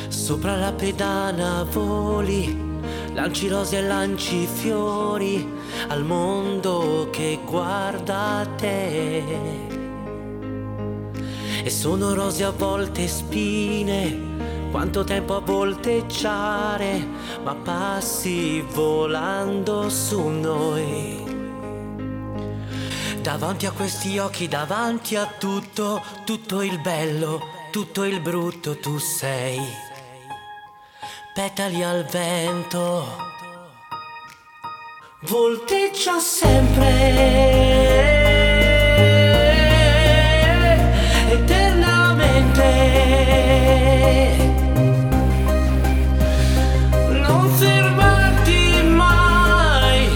Sopra la pedana voli, lanci rose e lanci fiori al mondo che guarda te. E sono rose a volte spine, quanto tempo a volteggiare, ma passi volando su noi. Davanti a questi occhi, davanti a tutto, tutto il bello, tutto il brutto, tu sei. Petali al vento, volteggia sempre, eternamente. Non fermarti mai,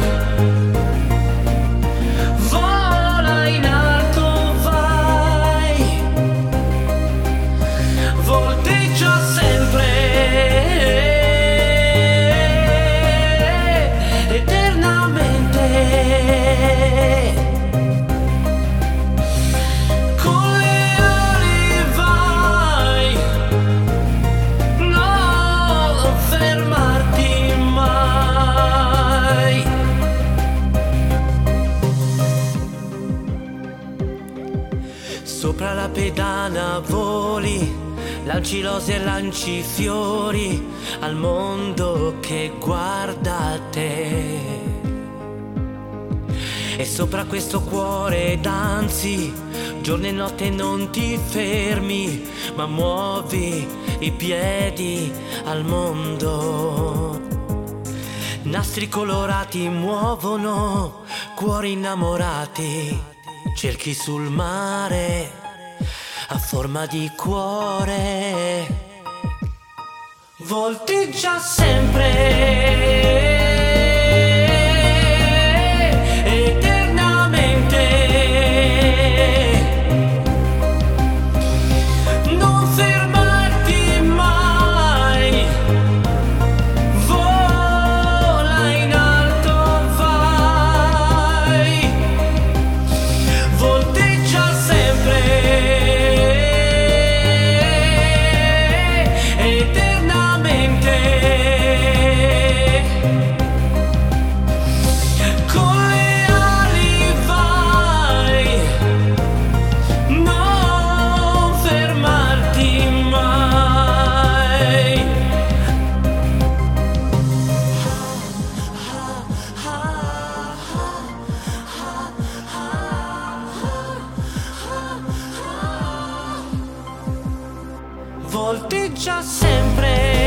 vola in alto, vai, volteggia sempre, eternamente. Con le ali vai, non fermarti mai. Sopra la pedana voli, lanci rose e lanci fiori al mondo che guarda te. E sopra questo cuore danzi, giorno e notte non ti fermi, ma muovi i piedi al mondo. Nastri colorati muovono cuori innamorati, cerchi sul mare a forma di cuore, volteggia sempre, eternamente. Non fermarti mai, vola in alto, vai, volteggia sempre, eternamente. Con le ali vai, non fermarti mai. Volteggia sempre.